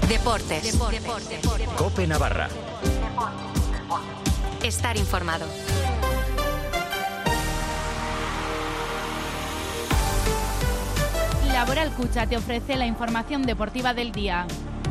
Deportes. COPE Navarra. Estar informado. Laboral Cucha te ofrece la información deportiva del día.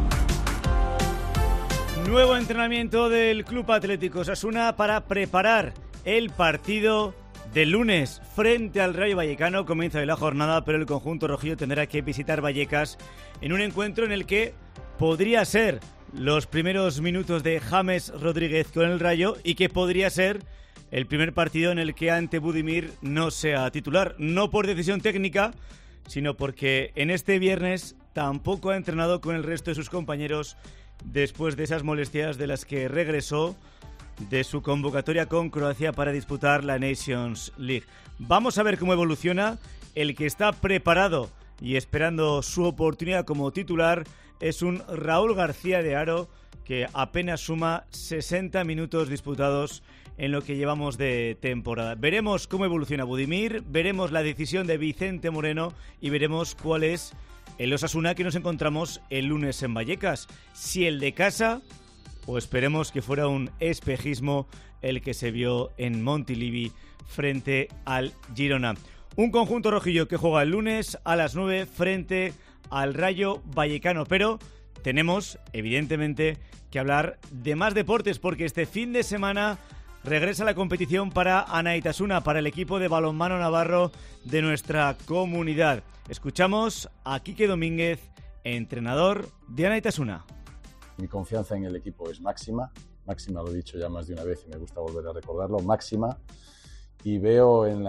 Nuevo entrenamiento del Club Atlético Osasuna para preparar el partido del lunes frente al Rayo Vallecano. Comienza hoy la jornada, pero el conjunto rojillo tendrá que visitar Vallecas en un encuentro en el que podría ser los primeros minutos de James Rodríguez con el Rayo y que podría ser el primer partido en el que Ante Budimir no sea titular. No por decisión técnica, sino porque en este viernes tampoco ha entrenado con el resto de sus compañeros después de esas molestias de las que regresó de su convocatoria con Croacia para disputar la Nations League. Vamos a ver cómo evoluciona. El que está preparado y esperando su oportunidad como titular es un Raúl García de Haro, que apenas suma 60 minutos disputados en lo que llevamos de temporada. Veremos cómo evoluciona Budimir, veremos la decisión de Vicente Moreno y veremos cuál es el Osasuna que nos encontramos el lunes en Vallecas. Si el de casa, o esperemos que fuera un espejismo el que se vio en Montilivi frente al Girona. Un conjunto rojillo que juega el lunes a las 9 frente al Rayo Vallecano, pero tenemos evidentemente que hablar de más deportes porque este fin de semana regresa la competición para Anaitasuna, para el equipo de balonmano navarro de nuestra comunidad. Escuchamos a Quique Domínguez, entrenador de Anaitasuna. Mi confianza en el equipo es máxima, lo he dicho ya más de una vez y me gusta volver a recordarlo, máxima. Y veo en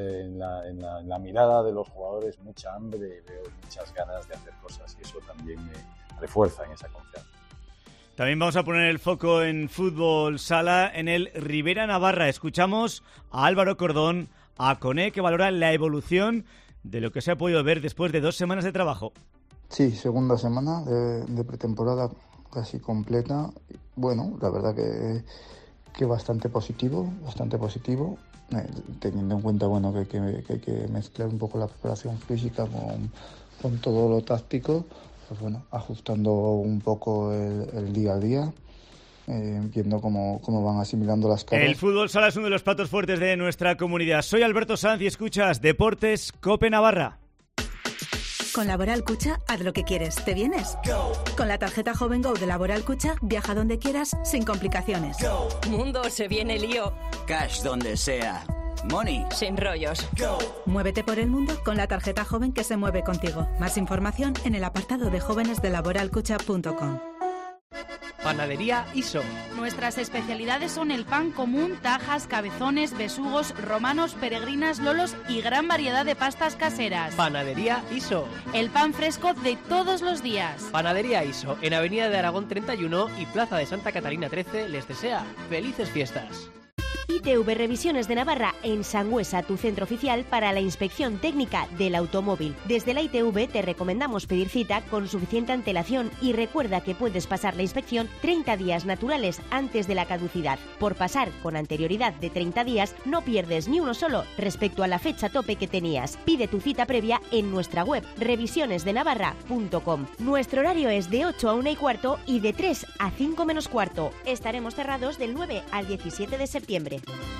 la mirada de los jugadores mucha hambre y veo muchas ganas de hacer cosas y eso también me refuerza en esa confianza. También vamos a poner el foco en fútbol sala en el Rivera Navarra. Escuchamos a Álvaro Cordón, a Coné, que valora la evolución de lo que se ha podido ver después de 2 semanas de trabajo. Sí, segunda semana de pretemporada casi completa. Bueno, la verdad que bastante positivo, teniendo en cuenta bueno que hay que mezclar un poco la preparación física con todo lo táctico, pues bueno, ajustando un poco el día a día, viendo cómo van asimilando las caras. El fútbol sala es uno de los platos fuertes de nuestra comunidad. Soy Alberto Sanz y escuchas Deportes COPE Navarra. Con Laboral Cucha, haz lo que quieres. ¿Te vienes? Go. Con la tarjeta Joven Go de Laboral Cucha, viaja donde quieras, sin complicaciones. Go. Mundo, se viene lío. Cash donde sea. Money. Sin rollos. Go. Muévete por el mundo con la tarjeta Joven que se mueve contigo. Más información en el apartado de jóvenes de laboralcucha.com. Panadería Iso. Nuestras especialidades son el pan común, tajas, cabezones, besugos, romanos, peregrinas, lolos y gran variedad de pastas caseras. Panadería Iso. El pan fresco de todos los días. Panadería Iso, en Avenida de Aragón 31 y Plaza de Santa Catalina 13, les desea felices fiestas. ITV Revisiones de Navarra en Sangüesa, tu centro oficial para la inspección técnica del automóvil. Desde la ITV te recomendamos pedir cita con suficiente antelación y recuerda que puedes pasar la inspección 30 días naturales antes de la caducidad. Por pasar con anterioridad de 30 días no pierdes ni uno solo respecto a la fecha tope que tenías. Pide tu cita previa en nuestra web revisionesdenavarra.com. Nuestro horario es de 8 a 1:15 y de 3 a 5 menos cuarto. Estaremos cerrados del 9 al 17 de septiembre.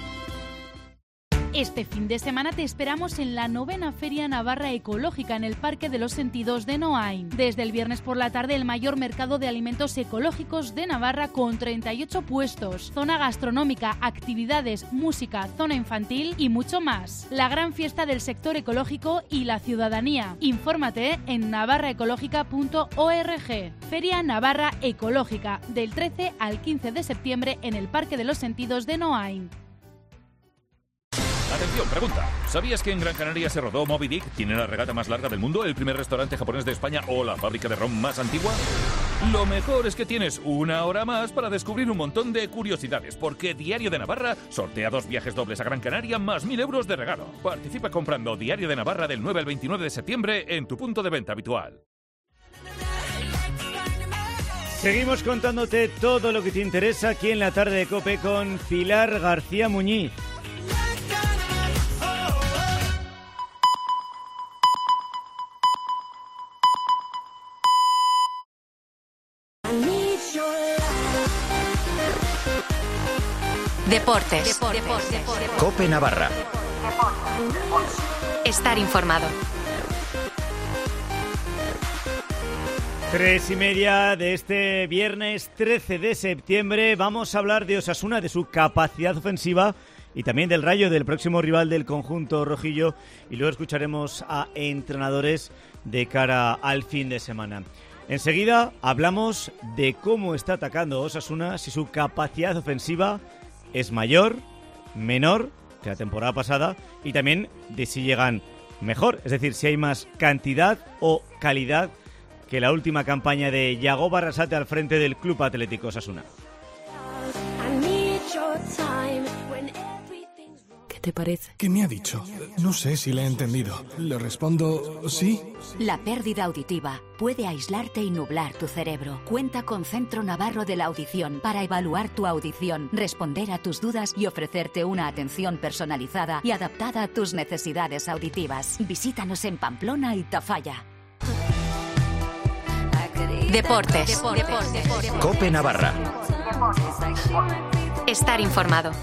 Este fin de semana te esperamos en la 9ª Feria Navarra Ecológica en el Parque de los Sentidos de Noain. Desde el viernes por la tarde, el mayor mercado de alimentos ecológicos de Navarra con 38 puestos, zona gastronómica, actividades, música, zona infantil y mucho más. La gran fiesta del sector ecológico y la ciudadanía. Infórmate en navarraecológica.org. Feria Navarra Ecológica, del 13 al 15 de septiembre en el Parque de los Sentidos de Noain. Atención, pregunta. ¿Sabías que en Gran Canaria se rodó Moby Dick? ¿Tiene la regata más larga del mundo? ¿El primer restaurante japonés de España? ¿O la fábrica de ron más antigua? Lo mejor es que tienes una hora más para descubrir un montón de curiosidades, porque Diario de Navarra sortea 2 viajes dobles a Gran Canaria más 1.000 euros de regalo. Participa comprando Diario de Navarra del 9 al 29 de septiembre en tu punto de venta habitual. Seguimos contándote todo lo que te interesa aquí en la tarde de COPE con Pilar García Muñiz. Deportes. COPE Navarra. Estar informado. 3:30 de este viernes 13 de septiembre. Vamos a hablar de Osasuna, de su capacidad ofensiva y también del Rayo, del próximo rival del conjunto rojillo. Y luego escucharemos a entrenadores de cara al fin de semana. Enseguida hablamos de cómo está atacando Osasuna, si su capacidad ofensiva es mayor, menor que la temporada pasada y también de si llegan mejor, es decir, si hay más cantidad o calidad que la última campaña de Yago Barrasate al frente del Club Atlético Osasuna. ¿Qué te parece? ¿Qué me ha dicho? No sé si le he entendido. ¿Le respondo sí? La pérdida auditiva puede aislarte y nublar tu cerebro. Cuenta con Centro Navarro de la Audición para evaluar tu audición, responder a tus dudas y ofrecerte una atención personalizada y adaptada a tus necesidades auditivas. Visítanos en Pamplona y Tafalla. Deportes. COPE Navarra. Estar informado.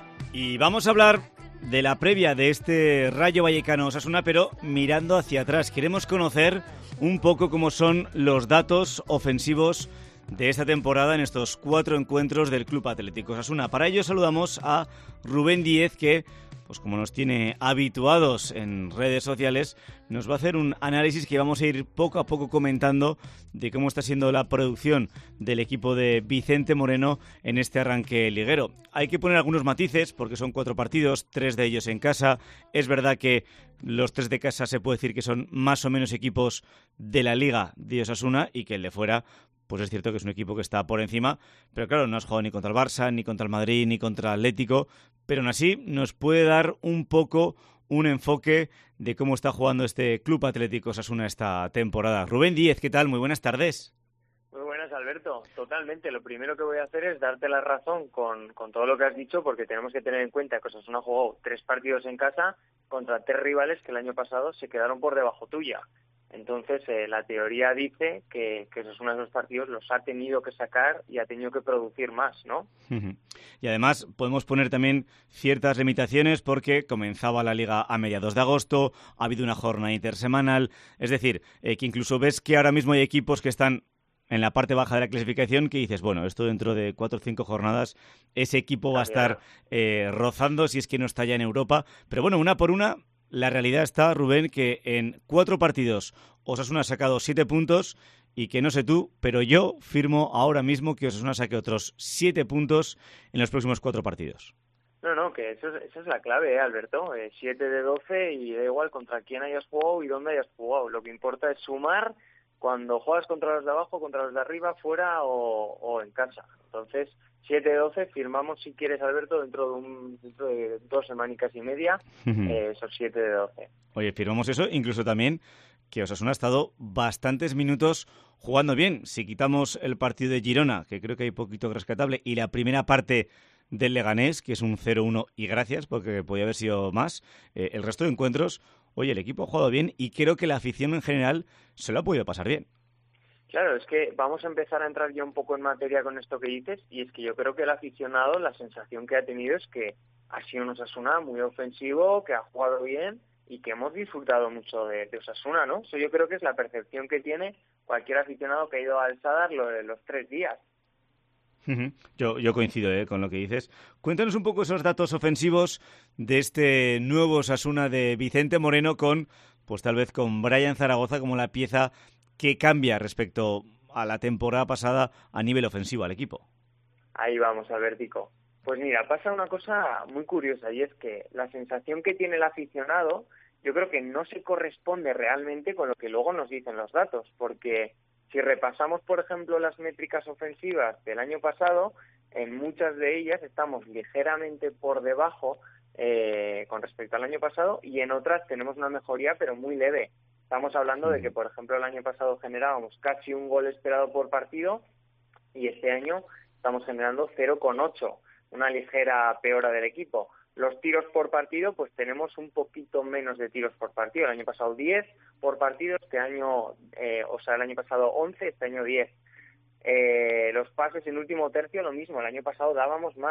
Y vamos a hablar de la previa de este Rayo Vallecano Osasuna, pero mirando hacia atrás. Queremos conocer un poco cómo son los datos ofensivos de esta temporada en estos 4 encuentros del Club Atlético Osasuna. Para ello saludamos a Rubén Díez, que, pues como nos tiene habituados en redes sociales, nos va a hacer un análisis que vamos a ir poco a poco comentando de cómo está siendo la producción del equipo de Vicente Moreno en este arranque liguero. Hay que poner algunos matices porque son 4 partidos, 3 de ellos en casa. Es verdad que los 3 de casa se puede decir que son más o menos equipos de la Liga de Osasuna y que el de fuera, pues es cierto que es un equipo que está por encima, pero claro, no has jugado ni contra el Barça, ni contra el Madrid, ni contra el Atlético, pero aún así nos puede dar un poco un enfoque de cómo está jugando este Club Atlético Osasuna esta temporada. Rubén Díez, ¿qué tal? Muy buenas tardes. Muy buenas, Alberto. Totalmente. Lo primero que voy a hacer es darte la razón con todo lo que has dicho, porque tenemos que tener en cuenta que Osasuna jugó 3 partidos en casa contra 3 rivales que el año pasado se quedaron por debajo tuya. Entonces, la teoría dice que esos uno de esos partidos los ha tenido que sacar y ha tenido que producir más, ¿no? Y además podemos poner también ciertas limitaciones porque comenzaba la Liga a mediados de agosto, ha habido una jornada intersemanal, es decir, que incluso ves que ahora mismo hay equipos que están en la parte baja de la clasificación que dices, bueno, esto dentro de 4 o 5 jornadas ese equipo va a estar rozando si es que no está ya en Europa. Pero bueno, una por una, la realidad está, Rubén, que en 4 partidos Osasuna ha sacado 7 puntos y que no sé tú, pero yo firmo ahora mismo que Osasuna saque otros 7 puntos en los próximos 4 partidos. No, que esa es la clave, Alberto. 7 de 12 y da igual contra quién hayas jugado y dónde hayas jugado. Lo que importa es sumar cuando juegas contra los de abajo, contra los de arriba, fuera o en casa. Entonces, 7 de 12, firmamos, si quieres, Alberto, dentro de 2 semanicas y media, esos 7 de 12. Oye, firmamos eso, incluso también que Osasuna ha estado bastantes minutos jugando bien. Si quitamos el partido de Girona, que creo que hay poquito rescatable, y la primera parte del Leganés, que es un 0-1, y gracias, porque podía haber sido más, el resto de encuentros, oye, el equipo ha jugado bien y creo que la afición en general se lo ha podido pasar bien. Claro, es que vamos a empezar a entrar ya un poco en materia con esto que dices, y es que yo creo que el aficionado, la sensación que ha tenido es que ha sido un Osasuna muy ofensivo, que ha jugado bien y que hemos disfrutado mucho de Osasuna, ¿no? Eso yo creo que es la percepción que tiene cualquier aficionado que ha ido al Sadar los 3 días. Yo coincido con lo que dices. Cuéntanos un poco esos datos ofensivos de este nuevo Osasuna de Vicente Moreno con, pues tal vez con Brian Zaragoza como la pieza que cambia respecto a la temporada pasada a nivel ofensivo al equipo. Ahí vamos, Albertico. Pues mira, pasa una cosa muy curiosa y es que la sensación que tiene el aficionado yo creo que no se corresponde realmente con lo que luego nos dicen los datos, porque si repasamos, por ejemplo, las métricas ofensivas del año pasado, en muchas de ellas estamos ligeramente por debajo con respecto al año pasado y en otras tenemos una mejoría pero muy leve. Estamos hablando de que, por ejemplo, el año pasado generábamos casi un gol esperado por partido y este año estamos generando 0,8, una ligera peora del equipo. Los tiros por partido, pues tenemos un poquito menos de tiros por partido. El año pasado 10 por partido, este año, el año pasado 11, este año 10. Los pases en último tercio, lo mismo, el año pasado dábamos más.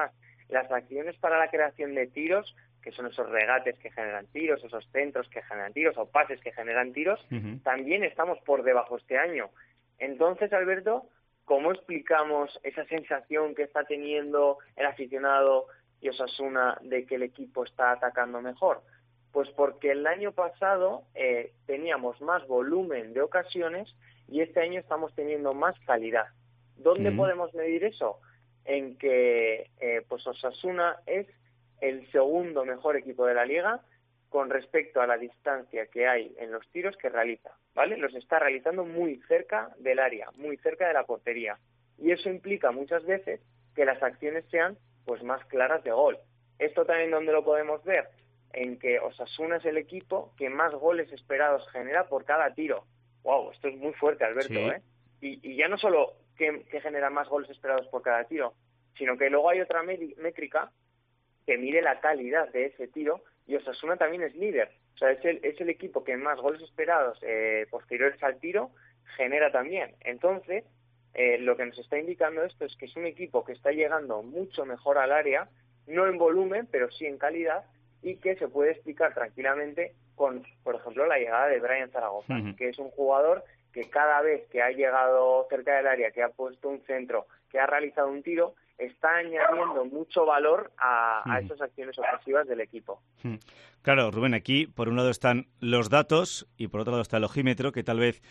las acciones para la creación de tiros, que son esos regates que generan tiros, esos centros que generan tiros o pases que generan tiros, también estamos por debajo este año. Entonces, Alberto, ¿cómo explicamos esa sensación que está teniendo el aficionado y Osasuna de que el equipo está atacando mejor? Pues porque el año pasado teníamos más volumen de ocasiones y este año estamos teniendo más calidad. ¿Dónde podemos medir eso? En que pues Osasuna es el segundo mejor equipo de la Liga con respecto a la distancia que hay en los tiros que realiza, ¿vale? Los está realizando muy cerca del área, muy cerca de la portería. Y eso implica muchas veces que las acciones sean pues más claras de gol. ¿Esto también dónde lo podemos ver? En que Osasuna es el equipo que más goles esperados genera por cada tiro. ¡Wow! Esto es muy fuerte, Alberto, sí. Y ya no solo que genera más goles esperados por cada tiro, sino que luego hay otra métrica que mide la calidad de ese tiro, y Osasuna también es líder. O sea, es el equipo que más goles esperados posteriores al tiro genera también. Entonces, lo que nos está indicando esto es que es un equipo que está llegando mucho mejor al área, no en volumen, pero sí en calidad, y que se puede explicar tranquilamente con, por ejemplo, la llegada de Brian Zaragoza, que es un jugador que cada vez que ha llegado cerca del área, que ha puesto un centro, que ha realizado un tiro, está añadiendo mucho valor a esas acciones ofensivas del equipo. Claro, Rubén, aquí por un lado están los datos y por otro lado está el ojímetro, que tal vez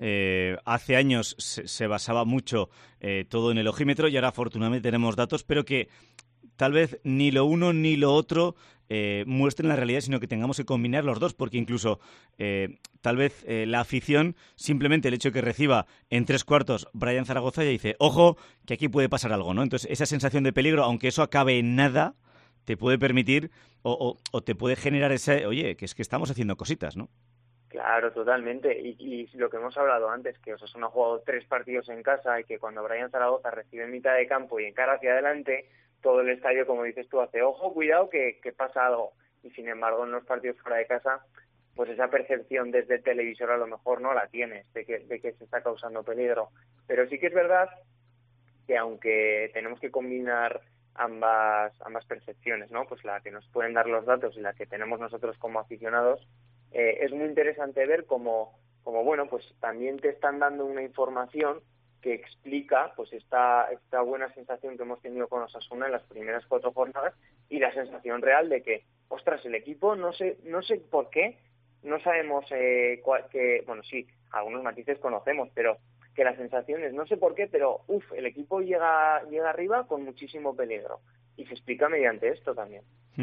hace años se basaba mucho todo en el ojímetro y ahora afortunadamente tenemos datos, pero que tal vez ni lo uno ni lo otro muestren la realidad, sino que tengamos que combinar los dos, porque incluso tal vez la afición, simplemente el hecho de que reciba en 3/4 Brian Zaragoza ya dice, ojo, que aquí puede pasar algo, ¿no? Entonces esa sensación de peligro, aunque eso acabe en nada, te puede permitir o te puede generar ese, oye, que es que estamos haciendo cositas, ¿no? Claro, totalmente. Y lo que hemos hablado antes, que Osasuna ha jugado 3 partidos en casa y que cuando Brian Zaragoza recibe en mitad de campo y encara hacia adelante, todo el estadio, como dices tú, hace ojo, cuidado, que pasa algo. Y sin embargo, en los partidos fuera de casa, pues esa percepción desde el televisor a lo mejor no la tienes, de que se está causando peligro. Pero sí que es verdad que aunque tenemos que combinar ambas percepciones, ¿no? Pues la que nos pueden dar los datos y la que tenemos nosotros como aficionados, es muy interesante ver cómo, bueno, pues también te están dando una información que explica pues esta buena sensación que hemos tenido con Osasuna en las primeras 4 jornadas y la sensación real de que, ostras, el equipo no sé por qué, no sabemos bueno, sí, algunos matices conocemos, pero que la sensación es, no sé por qué, pero el equipo llega arriba con muchísimo peligro. Y se explica mediante esto también.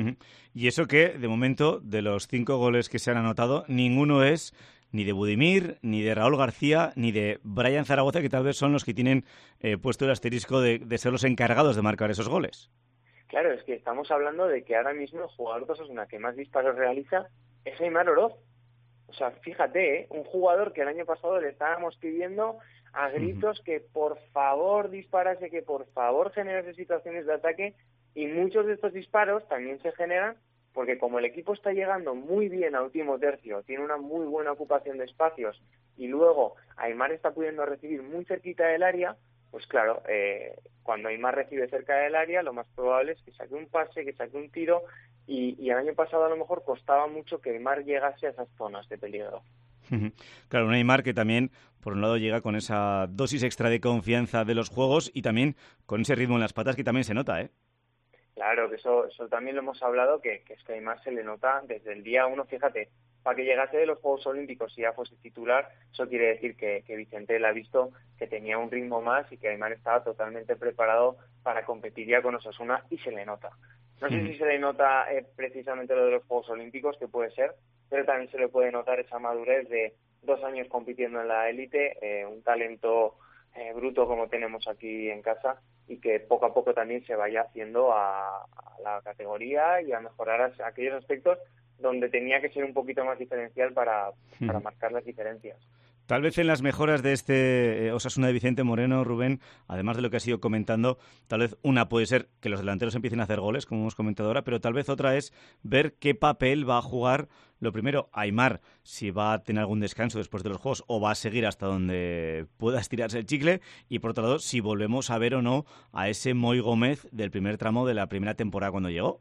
Y eso que, de momento, de los 5 goles que se han anotado, ninguno es ni de Budimir, ni de Raúl García, ni de Brian Zaragoza, que tal vez son los que tienen puesto el asterisco de ser los encargados de marcar esos goles. Claro, es que estamos hablando de que ahora mismo el jugador de Osasuna que más disparos realiza es Aimar Oroz. O sea, fíjate, un jugador que el año pasado le estábamos pidiendo a gritos que por favor disparase, que por favor generase situaciones de ataque, y muchos de estos disparos también se generan porque como el equipo está llegando muy bien a último tercio, tiene una muy buena ocupación de espacios y luego Aimar está pudiendo recibir muy cerquita del área, pues claro, cuando Aimar recibe cerca del área, lo más probable es que saque un pase, que saque un tiro, y el año pasado a lo mejor costaba mucho que Aimar llegase a esas zonas de peligro. Claro, un Aimar que también, por un lado, llega con esa dosis extra de confianza de los juegos y también con ese ritmo en las patas que también se nota, ¿eh? Claro, que eso también lo hemos hablado, que es que Aimar se le nota desde el día 1, fíjate, para que llegase de los Juegos Olímpicos y ya fuese titular, eso quiere decir que Vicente le ha visto que tenía un ritmo más y que Aimar estaba totalmente preparado para competir ya con Osasuna y se le nota. No sé si se le nota precisamente lo de los Juegos Olímpicos, que puede ser, pero también se le puede notar esa madurez de 2 años compitiendo en la élite, un talento bruto como tenemos aquí en casa y que poco a poco también se vaya haciendo a la categoría y a mejorar aquellos aspectos donde tenía que ser un poquito más diferencial para marcar las diferencias. Tal vez en las mejoras de este Osasuna de Vicente Moreno, Rubén, además de lo que has ido comentando, tal vez una puede ser que los delanteros empiecen a hacer goles, como hemos comentado ahora, pero tal vez otra es ver qué papel va a jugar, lo primero, Aimar, si va a tener algún descanso después de los juegos o va a seguir hasta donde pueda estirarse el chicle, y por otro lado, si volvemos a ver o no a ese Moi Gómez del primer tramo de la primera temporada cuando llegó.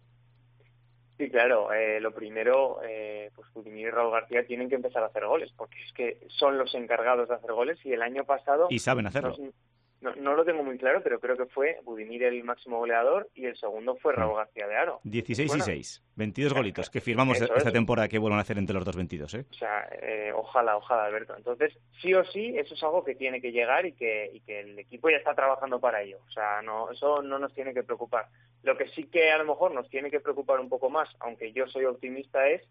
Sí, claro. Lo primero, pues Budimir y Raúl García tienen que empezar a hacer goles, porque es que son los encargados de hacer goles y el año pasado... Y saben hacerlo. No lo tengo muy claro, pero creo que fue Budimir el máximo goleador y el segundo fue Raúl García de Haro. 16 y 6, 22 golitos, que firmamos esta temporada que vuelvan a hacer entre los dos 22, ¿eh? O sea, ojalá, Alberto. Entonces, sí o sí, eso es algo que tiene que llegar y que el equipo ya está trabajando para ello. O sea, eso no nos tiene que preocupar. Lo que sí que a lo mejor nos tiene que preocupar un poco más, aunque yo soy optimista, es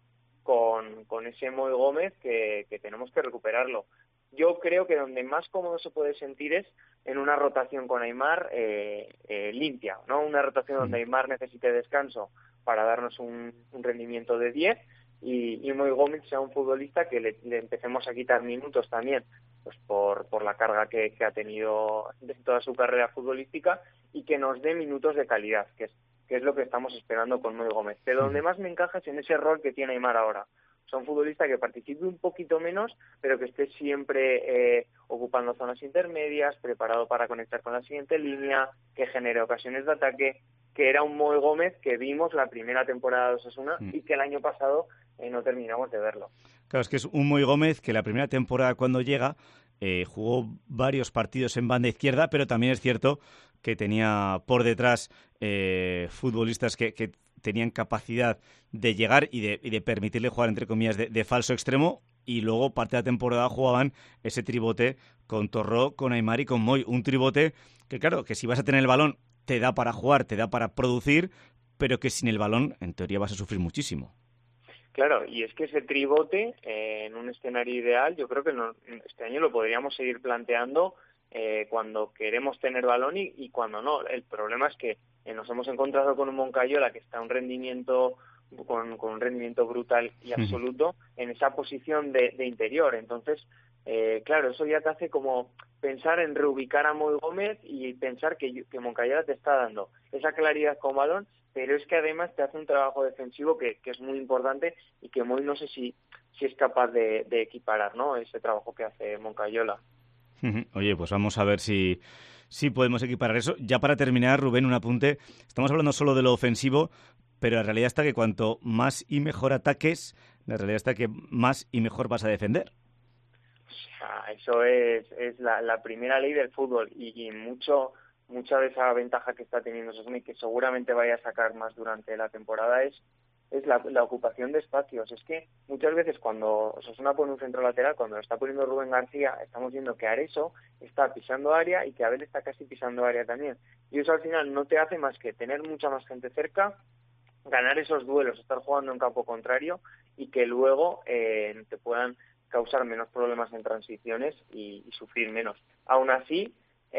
con ese Moi Gómez que tenemos que recuperarlo. Yo creo que donde más cómodo se puede sentir es en una rotación con Aimar limpia, ¿no? Una rotación donde Aimar necesite descanso para darnos un rendimiento de 10 y Moi Gómez sea un futbolista que le empecemos a quitar minutos también, pues por la carga que ha tenido de toda su carrera futbolística y que nos dé minutos de calidad, que es lo que estamos esperando con Moi Gómez. Pero donde más me encaja es en ese rol que tiene Aimar ahora. O sea, un futbolista que participe un poquito menos, pero que esté siempre ocupando zonas intermedias, preparado para conectar con la siguiente línea, que genere ocasiones de ataque, que era un Moi Gómez que vimos la primera temporada de Osasuna y que el año pasado no terminamos de verlo. Claro, es que es un Moi Gómez que la primera temporada cuando llega jugó varios partidos en banda izquierda, pero también es cierto que tenía por detrás futbolistas que tenían capacidad de llegar y de permitirle jugar, entre comillas, de falso extremo, y luego parte de la temporada jugaban ese tribote con Torró, con Aimar y con Moi. Un tribote que, claro, que si vas a tener el balón te da para jugar, te da para producir, pero que sin el balón, en teoría, vas a sufrir muchísimo. Claro, y es que ese tribote, en un escenario ideal, yo creo que este año lo podríamos seguir planteando cuando queremos tener balón y cuando no. El problema es que nos hemos encontrado con un Moncayola que está con un rendimiento brutal y absoluto en esa posición de interior. Entonces, claro, eso ya te hace como pensar en reubicar a Moi Gómez y pensar que Moncayola te está dando esa claridad con balón, pero es que además te hace un trabajo defensivo que es muy importante y que Moi no sé si es capaz de equiparar, ¿no?, ese trabajo que hace Moncayola. Oye, pues vamos a ver si podemos equiparar eso. Ya para terminar, Rubén, un apunte. Estamos hablando solo de lo ofensivo, pero la realidad está que cuanto más y mejor ataques, la realidad está que más y mejor vas a defender. O sea, eso es la primera ley del fútbol y mucha de esa ventaja que está teniendo Osasuna y que seguramente vaya a sacar más durante la temporada es la ocupación de espacios. Es que muchas veces cuando Osasuna pone un centro lateral, cuando lo está poniendo Rubén García, estamos viendo que Areso está pisando área y que Abel está casi pisando área también. Y eso al final no te hace más que tener mucha más gente cerca, ganar esos duelos, estar jugando en campo contrario y que luego te puedan causar menos problemas en transiciones y sufrir menos. Aún así,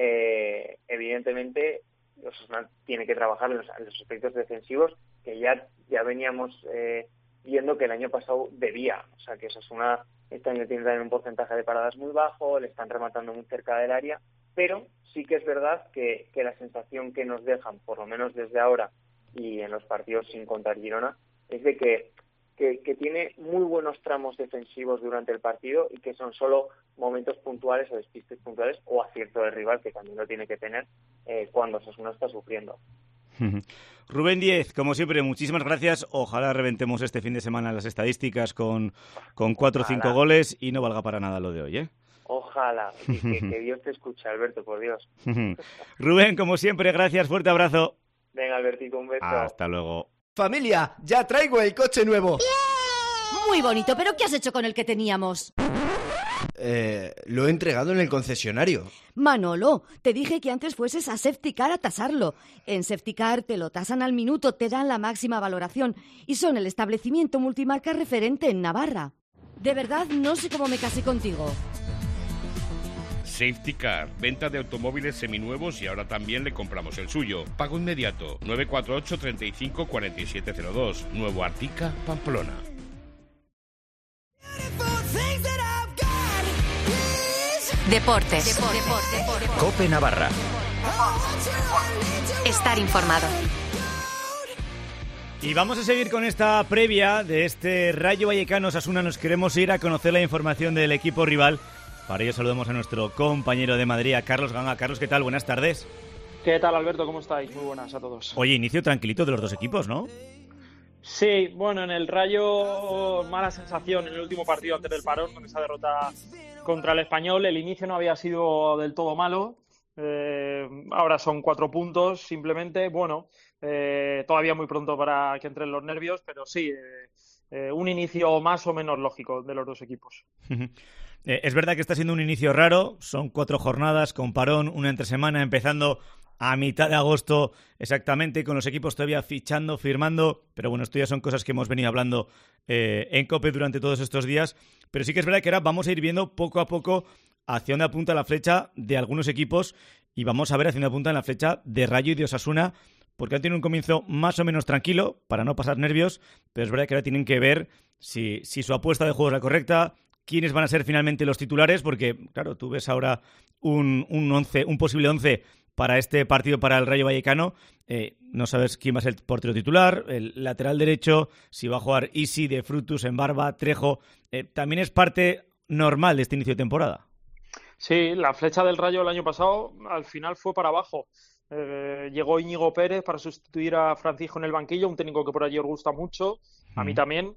evidentemente, Osasuna tiene que trabajar en los aspectos defensivos que ya veníamos viendo que el año pasado debía. O sea, que Osasuna este año tiene también un porcentaje de paradas muy bajo, le están rematando muy cerca del área, pero sí que es verdad que la sensación que nos dejan, por lo menos desde ahora y en los partidos sin contar Girona, es de que tiene muy buenos tramos defensivos durante el partido y que son solo momentos puntuales o despistes puntuales o acierto del rival, que también lo tiene que tener cuando Osasuna está sufriendo. Rubén Díez, como siempre, muchísimas gracias. Ojalá reventemos este fin de semana las estadísticas con 4 o 5 goles y no valga para nada lo de hoy, ¿eh? Ojalá. Y que Dios te escuche, Alberto, por Dios. Rubén, como siempre, gracias. Fuerte abrazo. Venga, Albertico, un beso. Hasta luego. Familia, ya traigo el coche nuevo. Muy bonito, pero ¿qué has hecho con el que teníamos? Lo he entregado en el concesionario. Manolo, te dije que antes fueses a Safetycar a tasarlo. En Safetycar te lo tasan al minuto, te dan la máxima valoración y son el establecimiento multimarca referente en Navarra. De verdad, no sé cómo me casé contigo. Safetycar, venta de automóviles seminuevos y ahora también le compramos el suyo. Pago inmediato, 948 35 4702, Nuevo Artica, Pamplona. Deportes. COPE Navarra. Estar informado. Y vamos a seguir con esta previa de este Rayo Vallecano Osasuna. Nos queremos ir a conocer la información del equipo rival. Para ello saludamos a nuestro compañero de Madrid, a Carlos Ganga. Carlos, ¿qué tal? Buenas tardes. ¿Qué tal, Alberto? ¿Cómo estáis? Muy buenas a todos. Oye, inicio tranquilito de los dos equipos, ¿no? Sí, bueno, en el Rayo mala sensación en el último partido antes del parón, con esa derrota contra el Español. El inicio no había sido del todo malo. Ahora son 4 puntos simplemente. Bueno, todavía muy pronto para que entren los nervios, pero sí, un inicio más o menos lógico de los dos equipos. Es verdad que está siendo un inicio raro. Son 4 jornadas con parón, una entre semana, empezando a mitad de agosto exactamente, con los equipos todavía fichando, firmando, pero bueno, esto ya son cosas que hemos venido hablando en COPE durante todos estos días, pero sí que es verdad que ahora vamos a ir viendo poco a poco hacia dónde apunta la flecha de algunos equipos y vamos a ver hacia dónde apunta la flecha de Rayo y de Osasuna, porque han tenido un comienzo más o menos tranquilo, para no pasar nervios, pero es verdad que ahora tienen que ver si su apuesta de juego es la correcta, quiénes van a ser finalmente los titulares, porque claro, tú ves ahora un posible 11 para este partido para el Rayo Vallecano. No sabes quién va a ser el portero titular, el lateral derecho, si va a jugar Isi, De Frutus, Embarba, Trejo. También es parte normal de este inicio de temporada. Sí, la flecha del Rayo el año pasado al final fue para abajo. Llegó Íñigo Pérez para sustituir a Francisco en el banquillo, un técnico que por allí os gusta mucho, a mí también,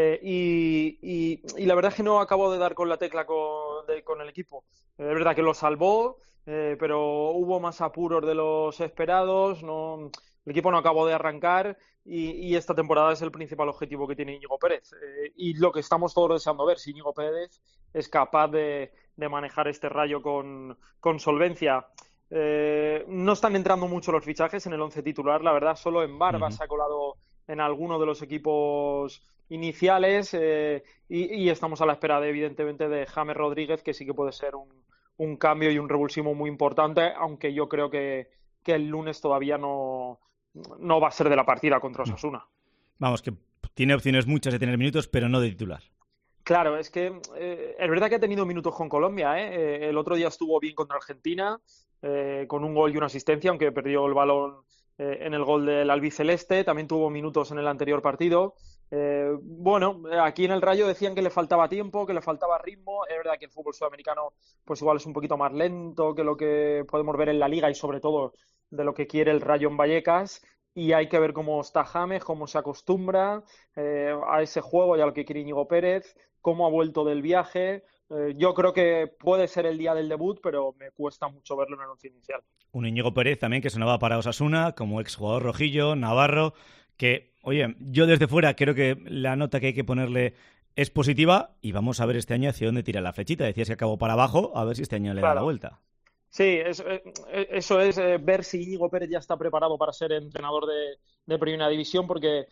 y la verdad es que no acabó de dar con la tecla con el equipo. Es verdad que lo salvó, pero hubo más apuros de los esperados, el equipo no acabó de arrancar y esta temporada es el principal objetivo que tiene Íñigo Pérez. Y lo que estamos todos deseando ver, si Íñigo Pérez es capaz de manejar este Rayo con solvencia. No están entrando mucho los fichajes en el 11 titular, la verdad, solo Embarba se ha colado en alguno de los equipos iniciales y estamos a la espera evidentemente de James Rodríguez, que sí que puede ser un cambio y un revulsivo muy importante, aunque yo creo que el lunes todavía no va a ser de la partida contra Osasuna. Vamos, que tiene opciones muchas de tener minutos, pero no de titular. Claro, es que es verdad que ha tenido minutos con Colombia, el otro día estuvo bien contra Argentina, con un gol y una asistencia, aunque perdió el balón en el gol del albiceleste, también tuvo minutos en el anterior partido. Bueno, aquí en el Rayo decían que le faltaba tiempo, que le faltaba ritmo. Es verdad que el fútbol sudamericano pues igual es un poquito más lento que lo que podemos ver en la Liga y sobre todo de lo que quiere el Rayo en Vallecas, y hay que ver cómo está James, cómo se acostumbra a ese juego y a lo que quiere Íñigo Pérez, cómo ha vuelto del viaje. Yo creo que puede ser el día del debut, pero me cuesta mucho verlo en el once inicial. Un Íñigo Pérez también que sonaba para Osasuna, como exjugador rojillo, navarro, que, oye, yo desde fuera creo que la nota que hay que ponerle es positiva y vamos a ver este año hacia dónde tira la flechita. Decías que acabó para abajo, a ver si este año le da la vuelta. Sí, eso es ver si Íñigo Pérez ya está preparado para ser entrenador de Primera División, porque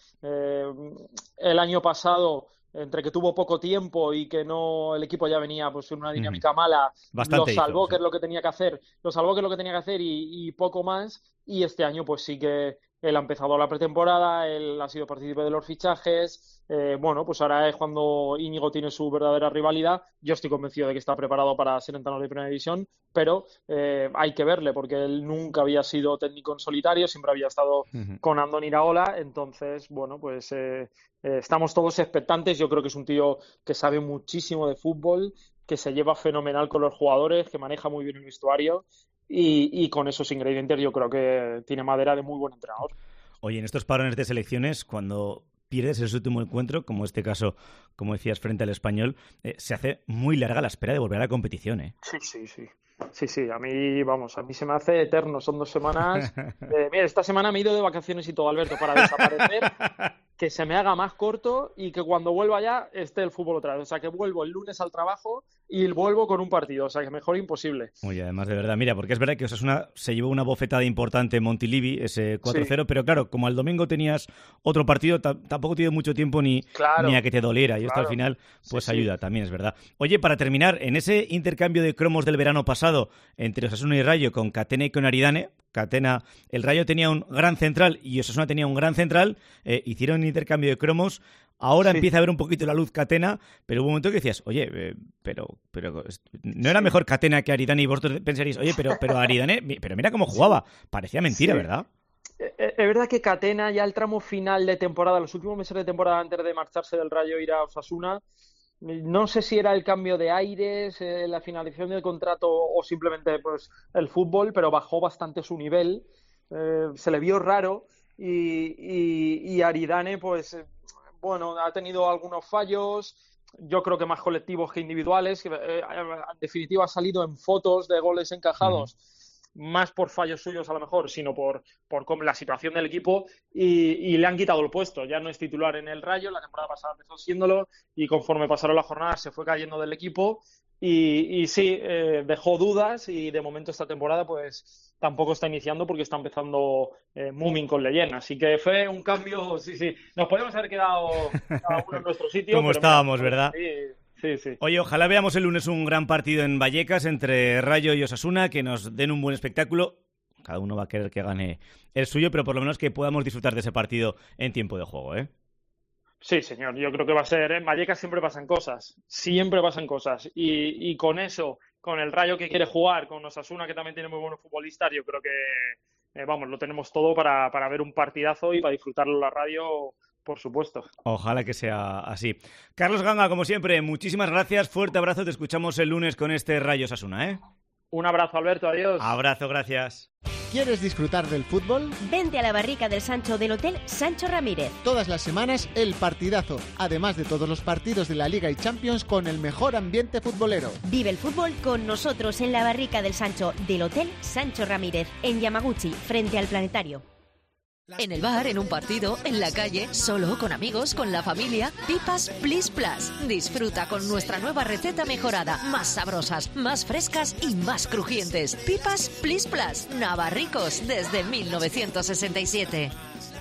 el año pasado, entre que tuvo poco tiempo y que el equipo ya venía pues en una dinámica mala, bastante lo salvó, que sí. es lo que tenía que hacer, y poco más, y este año pues sí que él ha empezado la pretemporada, él ha sido partícipe de los fichajes. Bueno, pues ahora es cuando Íñigo tiene su verdadera rivalidad. Yo estoy convencido de que está preparado para ser entrenador de Primera División, pero hay que verle, porque él nunca había sido técnico en solitario, siempre había estado con Andoni Iraola. Entonces, bueno, pues estamos todos expectantes. Yo creo que es un tío que sabe muchísimo de fútbol, que se lleva fenomenal con los jugadores, que maneja muy bien el vestuario. Y con esos ingredientes yo creo que tiene madera de muy buen entrenador. Oye, en estos parones de selecciones, cuando pierdes el último encuentro, como este caso, como decías, frente al Español, se hace muy larga la espera de volver a la competición, ¿eh? Sí, a mí se me hace eterno, son 2 semanas. Mira, esta semana me he ido de vacaciones y todo, Alberto, para desaparecer, que se me haga más corto y que cuando vuelva ya esté el fútbol otra vez. O sea, que vuelvo el lunes al trabajo y vuelvo con un partido. O sea, que mejor imposible. Oye, además, de verdad, mira, porque es verdad que Osasuna se llevó una bofetada importante en Montilivi, ese 4-0, pero claro, como al domingo tenías otro partido, tampoco te dio mucho tiempo ni a que te doliera. Y esto al final pues ayuda, también es verdad. Oye, para terminar, en ese intercambio de cromos del verano pasado entre Osasuna y Rayo con Catena y con Aridane, el Rayo tenía un gran central y Osasuna tenía un gran central, hicieron intercambio de cromos. Ahora empieza a haber un poquito la luz Catena, pero hubo un momento que decías, oye, pero ¿no era mejor Catena que Aridane? Y vosotros pensaréis, oye, pero Aridane, pero mira cómo jugaba. Parecía mentira, ¿verdad? Es verdad que Catena ya el tramo final de temporada, los últimos meses de temporada antes de marcharse del Rayo e ir a Osasuna, no sé si era el cambio de aires, la finalización del contrato o simplemente pues el fútbol, pero bajó bastante su nivel, se le vio raro y Aridane pues bueno, ha tenido algunos fallos, yo creo que más colectivos que individuales, que en definitiva ha salido en fotos de goles encajados. Más por fallos suyos a lo mejor, sino por la situación del equipo y le han quitado el puesto. Ya no es titular en el Rayo, la temporada pasada empezó siéndolo y conforme pasaron las jornadas se fue cayendo del equipo y sí, dejó dudas y de momento esta temporada pues tampoco está iniciando porque está empezando Moomin con Leyen. Así que fue un cambio, sí. Nos podemos haber quedado cada uno en nuestro sitio. Como estábamos, ¿verdad? Sí. Oye, ojalá veamos el lunes un gran partido en Vallecas entre Rayo y Osasuna, que nos den un buen espectáculo. Cada uno va a querer que gane el suyo, pero por lo menos que podamos disfrutar de ese partido en tiempo de juego, ¿eh? Sí, señor, yo creo que va a ser, en Vallecas siempre pasan cosas, y con eso, con el Rayo que quiere jugar, con Osasuna que también tiene muy buenos futbolistas, yo creo que, lo tenemos todo para ver un partidazo y para disfrutarlo en la radio. Por supuesto. Ojalá que sea así. Carlos Ganga, como siempre, muchísimas gracias. Fuerte abrazo. Te escuchamos el lunes con este Rayo Osasuna, ¿eh? Un abrazo, Alberto. Adiós. Abrazo, gracias. ¿Quieres disfrutar del fútbol? Vente a la barrica del Sancho del Hotel Sancho Ramírez. Todas las semanas el partidazo, además de todos los partidos de la Liga y Champions con el mejor ambiente futbolero. Vive el fútbol con nosotros en la barrica del Sancho del Hotel Sancho Ramírez, en Yamaguchi, frente al Planetario. En el bar, en un partido, en la calle, solo, con amigos, con la familia. Pipas Plis Plus. Disfruta con nuestra nueva receta mejorada. Más sabrosas, más frescas y más crujientes. Pipas Plis Plus. Navarricos desde 1967.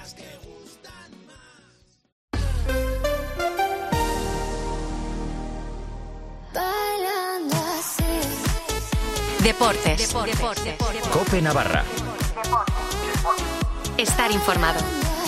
Deportes. COPE Navarra. Estar informado.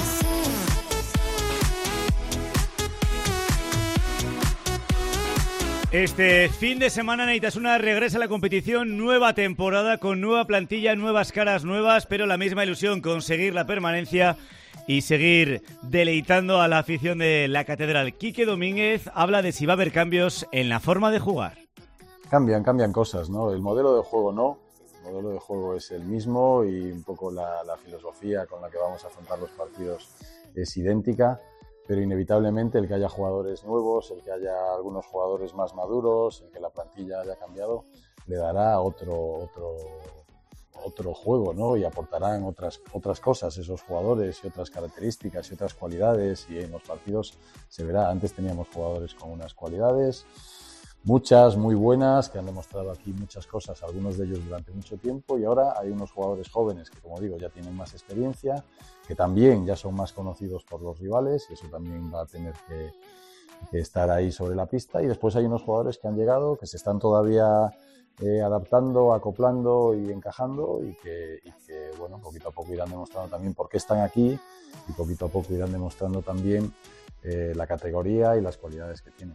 Este fin de semana Neitasuna regresa a la competición, nueva temporada con nueva plantilla, nuevas caras nuevas, pero la misma ilusión, conseguir la permanencia y seguir deleitando a la afición de la Catedral. Quique Domínguez habla de si va a haber cambios en la forma de jugar. Cambian cosas, ¿no? El modelo de juego no. El modelo de juego es el mismo y un poco la filosofía con la que vamos a afrontar los partidos es idéntica, pero inevitablemente el que haya jugadores nuevos, el que haya algunos jugadores más maduros, el que la plantilla haya cambiado, le dará otro juego, ¿no? Y aportarán otras cosas esos jugadores y otras características y otras cualidades, y en los partidos se verá. Antes teníamos jugadores con unas cualidades, muchas muy buenas, que han demostrado aquí muchas cosas, algunos de ellos durante mucho tiempo, y ahora hay unos jugadores jóvenes que, como digo, ya tienen más experiencia, que también ya son más conocidos por los rivales, y eso también va a tener que estar ahí sobre la pista. Y después hay unos jugadores que han llegado, que se están todavía adaptando, acoplando y encajando, y que bueno, poquito a poco irán demostrando también por qué están aquí, y poquito a poco irán demostrando también la categoría y las cualidades que tienen.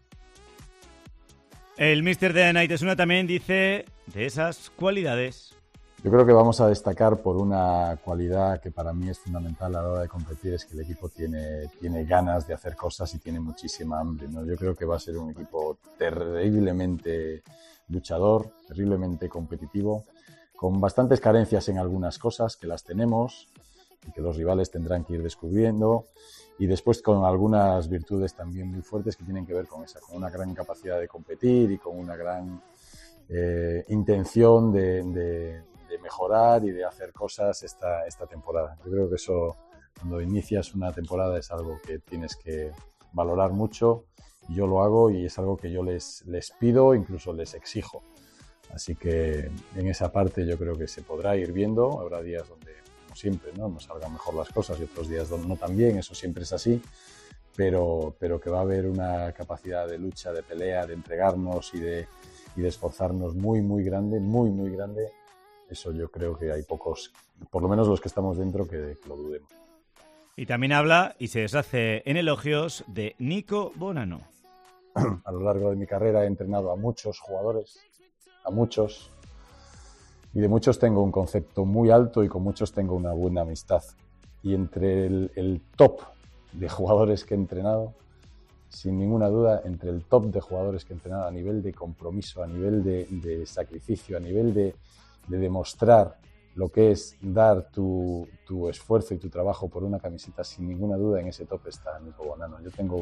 El míster de Neitasuna también dice de esas cualidades. Yo creo que vamos a destacar por una cualidad que para mí es fundamental a la hora de competir, es que el equipo tiene ganas de hacer cosas y tiene muchísima hambre, ¿no? Yo creo que va a ser un equipo terriblemente luchador, terriblemente competitivo, con bastantes carencias en algunas cosas que las tenemos y que los rivales tendrán que ir descubriendo, y después con algunas virtudes también muy fuertes que tienen que ver con una gran capacidad de competir y con una gran intención de mejorar y de hacer cosas esta temporada. Yo creo que eso, cuando inicias una temporada, es algo que tienes que valorar mucho, y yo lo hago, y es algo que yo les pido, incluso les exijo. Así que en esa parte yo creo que se podrá ir viendo. Habrá días donde, como siempre, ¿no?, nos salgan mejor las cosas, y otros días donde no tan bien, eso siempre es así, pero que va a haber una capacidad de lucha, de pelea, de entregarnos y de esforzarnos muy, muy grande, muy, muy grande. Eso yo creo que hay pocos, por lo menos los que estamos dentro, que lo dudemos. Y también habla y se deshace en elogios de Nico Bonano. A lo largo de mi carrera he entrenado a muchos jugadores, a muchos, y de muchos tengo un concepto muy alto y con muchos tengo una buena amistad. Y entre el top de jugadores que he entrenado, sin ninguna duda, entre el top de jugadores que he entrenado a nivel de compromiso, a nivel de sacrificio, a nivel de demostrar lo que es dar tu esfuerzo y tu trabajo por una camiseta, sin ninguna duda en ese top está Nico Bonano. Yo tengo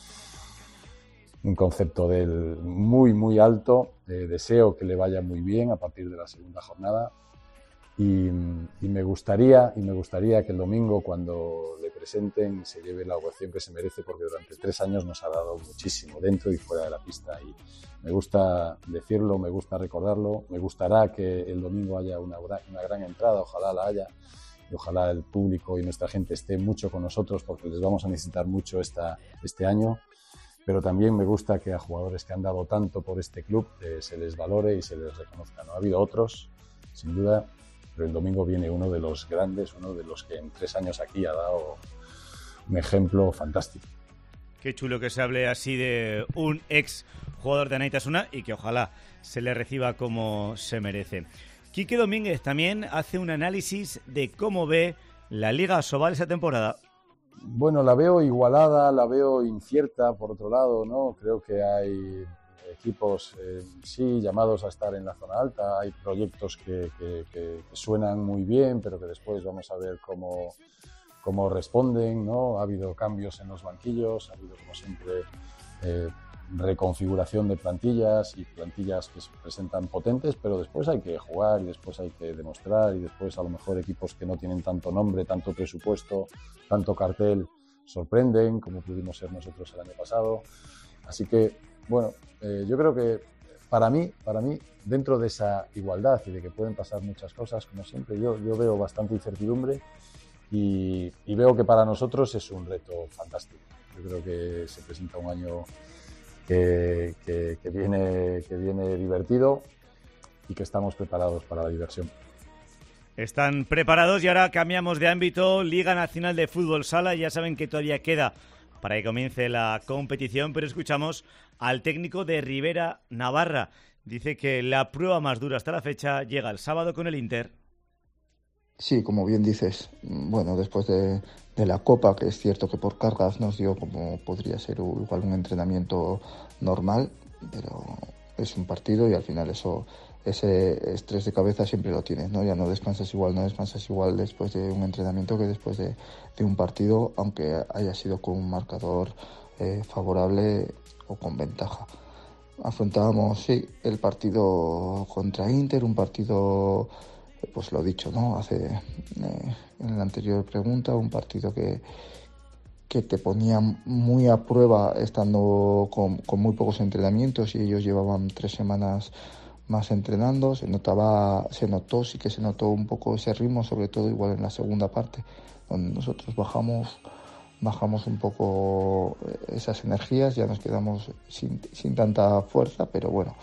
un concepto de él muy, muy alto, deseo que le vaya muy bien a partir de la segunda jornada y me gustaría que el domingo, cuando le presenten, se lleve la ovación que se merece, porque durante 3 años nos ha dado muchísimo dentro y fuera de la pista, y me gusta decirlo, me gusta recordarlo, me gustará que el domingo haya una gran entrada, ojalá la haya, y ojalá el público y nuestra gente esté mucho con nosotros, porque les vamos a necesitar mucho este año. Pero también me gusta que a jugadores que han dado tanto por este club se les valore y se les reconozca, ¿no? Ha habido otros, sin duda, pero el domingo viene uno de los grandes, uno de los que en 3 años aquí ha dado un ejemplo fantástico. Qué chulo que se hable así de un ex jugador de Anaitasuna y que ojalá se le reciba como se merece. Quique Domínguez también hace un análisis de cómo ve la Liga Asobal esa temporada. Bueno, la veo igualada, la veo incierta, por otro lado, ¿no? Creo que hay equipos, sí, llamados a estar en la zona alta, hay proyectos que suenan muy bien, pero que después vamos a ver cómo responden, ¿no? Ha habido cambios en los banquillos, ha habido, como siempre, reconfiguración de plantillas y plantillas que se presentan potentes, pero después hay que jugar y después hay que demostrar y después a lo mejor equipos que no tienen tanto nombre, tanto presupuesto, tanto cartel, sorprenden, como pudimos ser nosotros el año pasado. Así que, bueno, yo creo que para mí, dentro de esa igualdad y de que pueden pasar muchas cosas, como siempre, yo veo bastante incertidumbre y veo que para nosotros es un reto fantástico. Yo creo que se presenta un año que viene divertido y que estamos preparados para la diversión. Están preparados y ahora cambiamos de ámbito. Liga Nacional de Fútbol Sala. Ya saben que todavía queda para que comience la competición, pero escuchamos al técnico de Rivera Navarra. Dice que la prueba más dura hasta la fecha llega el sábado con el Inter. Sí, como bien dices, bueno, después de la Copa, que es cierto que por cargas nos dio como podría ser igual un entrenamiento normal, pero es un partido y al final ese estrés de cabeza siempre lo tienes, ¿no? Ya no descansas igual después de un entrenamiento que después de un partido, aunque haya sido con un marcador favorable o con ventaja. Afrontábamos, sí, el partido contra Inter, un partido, pues lo dicho, ¿no? En la anterior pregunta, un partido que te ponía muy a prueba estando con muy pocos entrenamientos y ellos llevaban 3 semanas más entrenando. Se notó un poco ese ritmo, sobre todo igual en la segunda parte, donde nosotros bajamos un poco esas energías, ya nos quedamos sin tanta fuerza, pero bueno,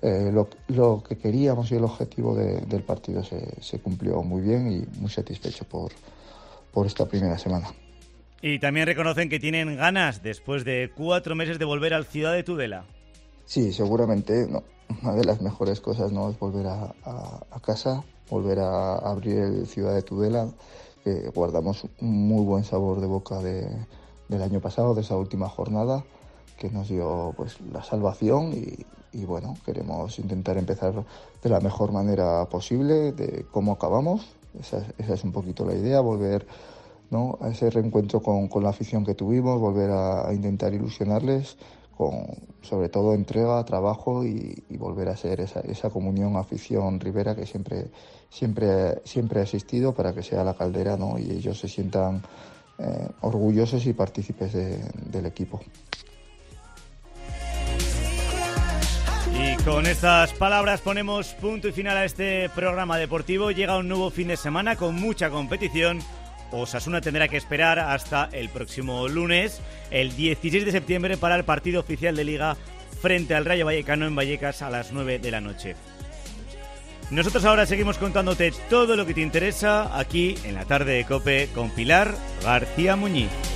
lo que queríamos y el objetivo del partido se cumplió muy bien y muy satisfecho por esta primera semana. Y también reconocen que tienen ganas, después de 4 meses, de volver al Ciudad de Tudela. Sí, seguramente no. Una de las mejores cosas, ¿no?, es volver a casa, volver a abrir el Ciudad de Tudela, que guardamos un muy buen sabor de boca del año pasado, de esa última jornada, que nos dio pues la salvación y bueno, queremos intentar empezar de la mejor manera posible, de cómo acabamos. Esa es un poquito la idea, volver, ¿no?, a ese reencuentro con la afición que tuvimos, volver a intentar ilusionarles con, sobre todo, entrega, trabajo y volver a ser esa comunión afición Rivera que siempre ha existido, para que sea la caldera, ¿no?, y ellos se sientan orgullosos y partícipes del equipo. Y con estas palabras ponemos punto y final a este programa deportivo. Llega un nuevo fin de semana con mucha competición. Osasuna tendrá que esperar hasta el próximo lunes, el 16 de septiembre, para el partido oficial de Liga frente al Rayo Vallecano en Vallecas a las 9 de la noche. Nosotros ahora seguimos contándote todo lo que te interesa aquí en la tarde de COPE con Pilar García Muñiz.